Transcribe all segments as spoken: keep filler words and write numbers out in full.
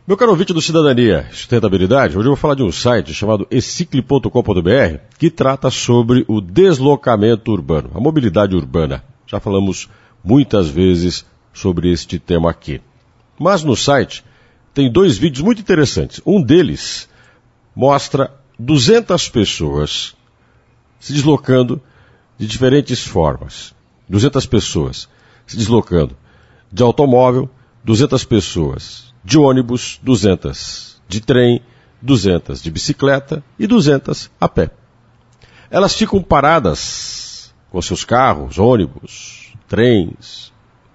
Meu caro ouvinte do Cidadania e Sustentabilidade, hoje eu vou falar de um site chamado ecicle ponto com ponto br que trata sobre o deslocamento urbano, a mobilidade urbana. Já falamos muitas vezes sobre este tema aqui. Mas no site tem dois vídeos muito interessantes. Um deles mostra duzentas pessoas se deslocando de diferentes formas. duzentas pessoas se deslocando de automóvel, duzentas pessoas de ônibus, duzentas de trem, duzentas de bicicleta e duzentas a pé. Elas ficam paradas com seus carros, ônibus, trens,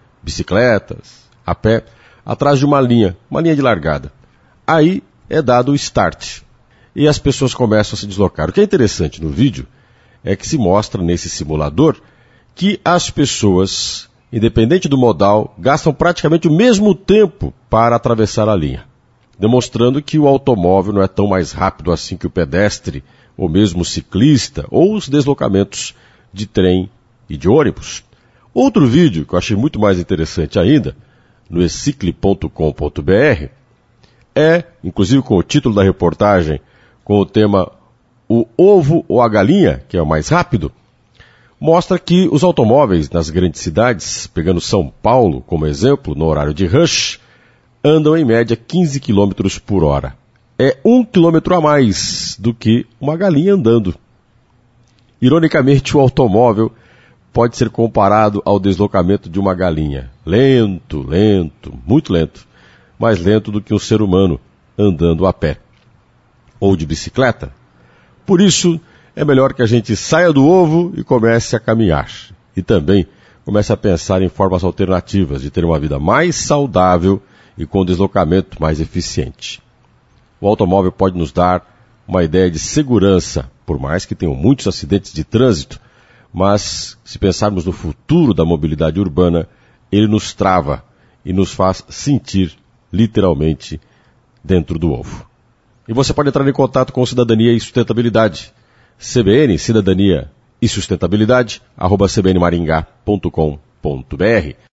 bicicletas, a pé, atrás de uma linha, uma linha de largada. Aí é dado o start e as pessoas começam a se deslocar. O que é interessante no vídeo é que se mostra nesse simulador que as pessoas, independente do modal, gastam praticamente o mesmo tempo para atravessar a linha, demonstrando que o automóvel não é tão mais rápido assim que o pedestre, ou mesmo o ciclista, ou os deslocamentos de trem e de ônibus. Outro vídeo que eu achei muito mais interessante ainda, no ecicle ponto com ponto br, é, inclusive com o título da reportagem, com o tema O Ovo ou a Galinha, que é o mais rápido, mostra que os automóveis nas grandes cidades, pegando São Paulo como exemplo, no horário de rush, andam em média quinze quilômetros por hora. É um quilômetro a mais do que uma galinha andando. Ironicamente, o automóvel pode ser comparado ao deslocamento de uma galinha. Lento, lento, muito lento. Mais lento do que um ser humano andando a pé. Ou de bicicleta. Por isso, é melhor que a gente saia do ovo e comece a caminhar. E também comece a pensar em formas alternativas de ter uma vida mais saudável e com deslocamento mais eficiente. O automóvel pode nos dar uma ideia de segurança, por mais que tenham muitos acidentes de trânsito, mas se pensarmos no futuro da mobilidade urbana, ele nos trava e nos faz sentir literalmente dentro do ovo. E você pode entrar em contato com Cidadania e Sustentabilidade. C B N, Cidadania e Sustentabilidade, arroba c b n maringá ponto com ponto br.